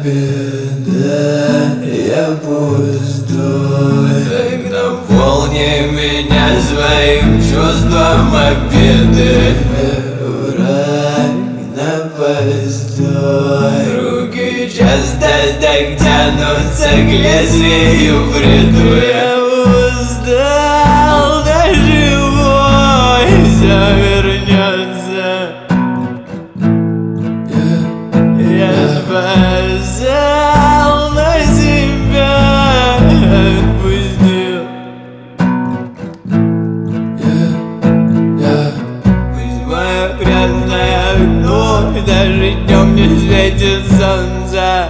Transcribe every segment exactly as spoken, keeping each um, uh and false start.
беда, я пустой. Так наполни меня своим чувством обиды. В рай на постой. Руки часто так тянутся к лезвию бреду. Я устал, даже бой все вернется. Я спасал, но себя отпустил. Пусть мое грязное окно даже днем не светит солнце.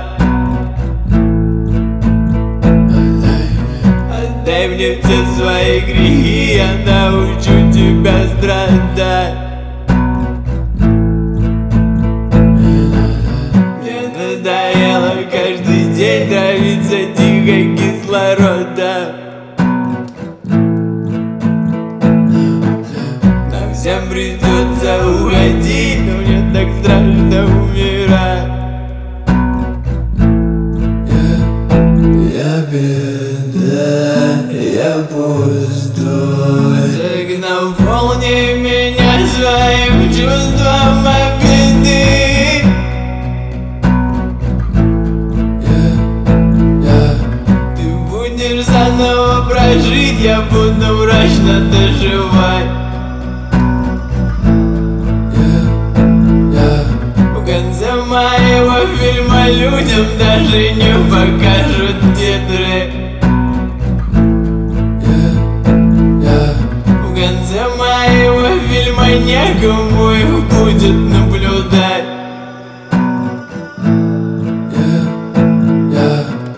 Отдай мне все свои грехи, я научу тебя страдать. Надоело каждый день травиться тихо кислорода. Нам всем придется уходить, но мне так страшно умирать. Я, я беда, я пустой. Так наполни меня своим чувством обиды. Заново прожить, я буду мрачно доживать. yeah, yeah. В конце моего фильма людям даже не покажут титры. yeah, yeah. В конце моего фильма некому их будет наблюдать.